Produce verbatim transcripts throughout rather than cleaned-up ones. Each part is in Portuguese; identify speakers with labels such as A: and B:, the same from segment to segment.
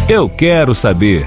A: Eu Quero Saber.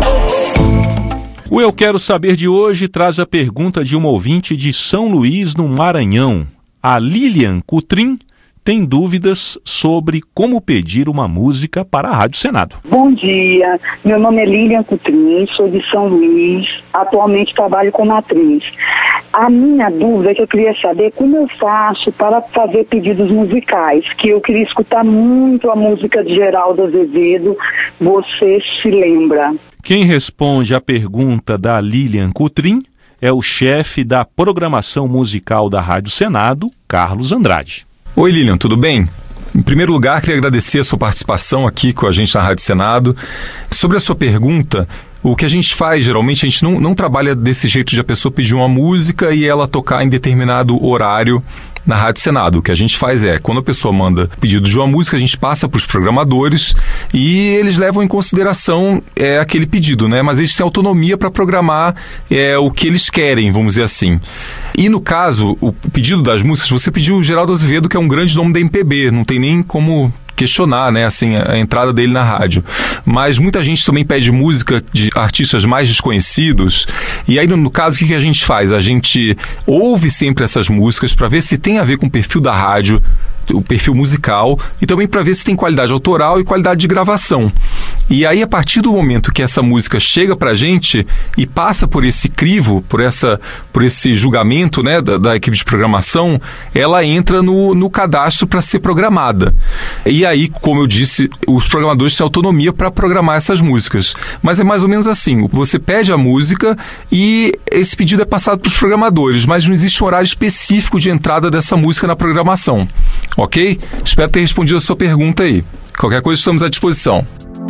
A: O Eu Quero Saber de hoje traz a pergunta de uma ouvinte de São Luís, no Maranhão. A Lilian Cutrim tem dúvidas sobre como pedir uma música para a Rádio Senado.
B: Bom dia, meu nome é Lilian Cutrim, sou de São Luís, atualmente trabalho como atriz. A minha dúvida é que eu queria saber como eu faço para fazer pedidos musicais, que eu queria escutar muito a música de Geraldo Azevedo, Você Se Lembra.
A: Quem responde à pergunta da Lilian Cutrim é o chefe da programação musical da Rádio Senado, Carlos Andrade.
C: Oi Lilian, tudo bem? Em primeiro lugar, queria agradecer a sua participação aqui com a gente na Rádio Senado. Sobre a sua pergunta, o que a gente faz, geralmente, a gente não, não trabalha desse jeito de a pessoa pedir uma música e ela tocar em determinado horário na Rádio Senado. O que a gente faz é, quando a pessoa manda pedido de uma música, a gente passa para os programadores e eles levam em consideração é, aquele pedido, né? Mas eles têm autonomia para programar é, o que eles querem, vamos dizer assim. E no caso, o pedido das músicas, você pediu o Geraldo Azevedo, que é um grande nome da M P B, não tem nem como questionar, né, assim, a entrada dele na rádio. Mas muita gente também pede música de artistas mais desconhecidos, e aí no caso o que, que a gente faz? A gente ouve sempre essas músicas para ver se tem a ver com o perfil da rádio, o perfil musical, e também para ver se tem qualidade autoral e qualidade de gravação. E aí, a partir do momento que essa música chega pra gente e passa por esse crivo, por, essa, por esse julgamento, né, da, da equipe de programação, ela entra no, no cadastro para ser programada. E aí, como eu disse, os programadores têm autonomia para programar essas músicas. Mas é mais ou menos assim, você pede a música e esse pedido é passado para os programadores, mas não existe um horário específico de entrada dessa música na programação. Ok? Espero ter respondido a sua pergunta aí. Qualquer coisa, estamos à disposição.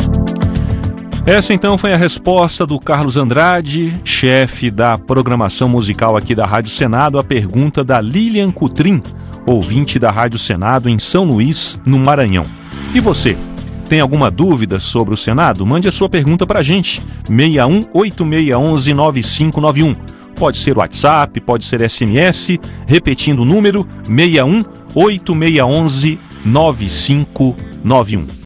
A: Essa então foi a resposta do Carlos Andrade, chefe da programação musical aqui da Rádio Senado, à pergunta da Lilian Cutrim, ouvinte da Rádio Senado em São Luís, no Maranhão. E você, tem alguma dúvida sobre o Senado? Mande a sua pergunta para a gente, seis um oito seis um um nove cinco nove um. Pode ser WhatsApp, pode ser S M S, repetindo o número seis um oito seis um um nove cinco nove um.